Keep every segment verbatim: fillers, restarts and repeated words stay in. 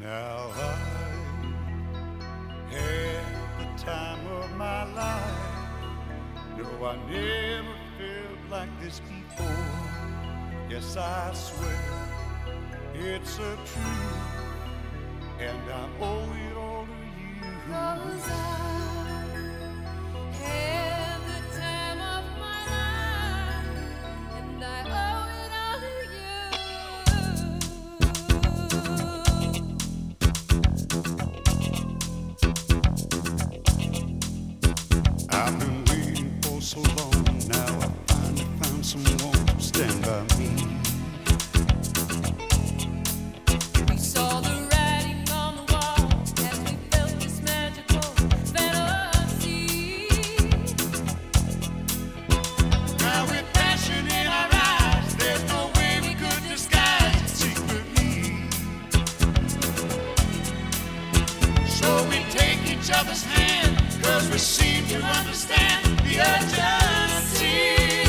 Now I had the time of my life. No, I never felt like this before. Yes, I swear it's a truth, and I owe it all to you. 'Cause I had the time of my life, and I owe it all to you. I've been waiting for so long. Now I finally found someone to stand by me. We saw the writing on the wall as we felt this magical fantasy. Now with passion in our eyes, there's no way we could disguise it secretly. So we take each other's hand, 'cause we seem to understand the urgency.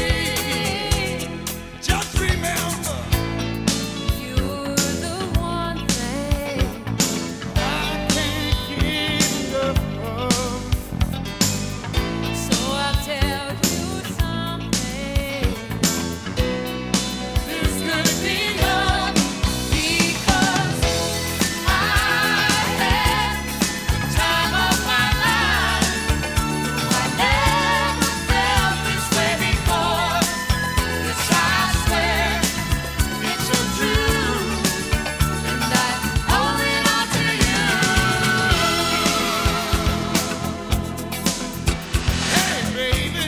Just remember, You're the one thing I can't get enough of. so I'll tell you something. This could be love, Because I had the time of my life. I never felt this way before. Yes, I swear it's a truth. and I owe it all to you. Hey, baby.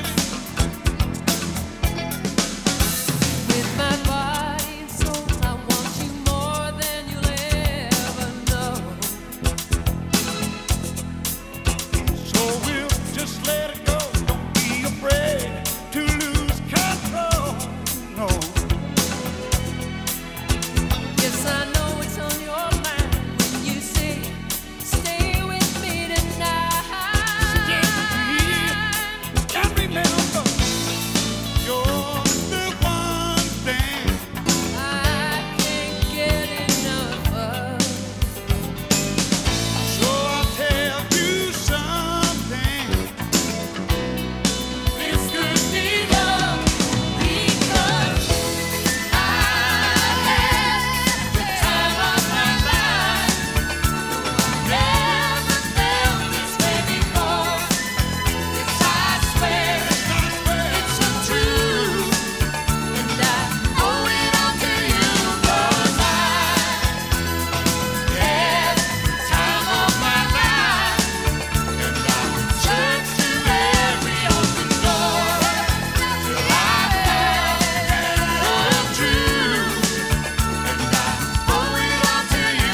With my body and soul, I want you more than you'll ever know. So we'll just let it go. Don't be afraid to lose control. No, Yes, I know it's on your mind when you say, stay with me tonight. and remember, you're the one thing I can't get enough of. So I'll tell you something. This could be love, Because I had the time of my life. Never felt this way before. Yes, I swear I swear. it's a truth, and I owe it all to you. 'Cause I had the time of my life, And I searched to every open door till I found the truth, and I owe it all to you.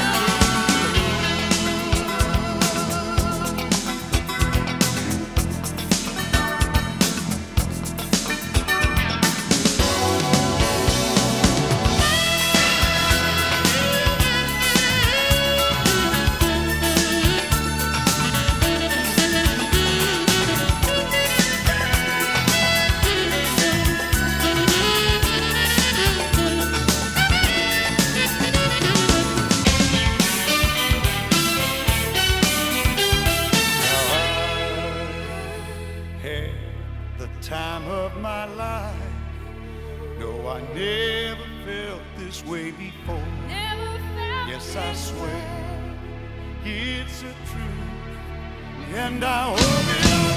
had the time of my life. No, I never felt this way before. Never felt Yes, I this swear way. it's a truth, and I hope it all.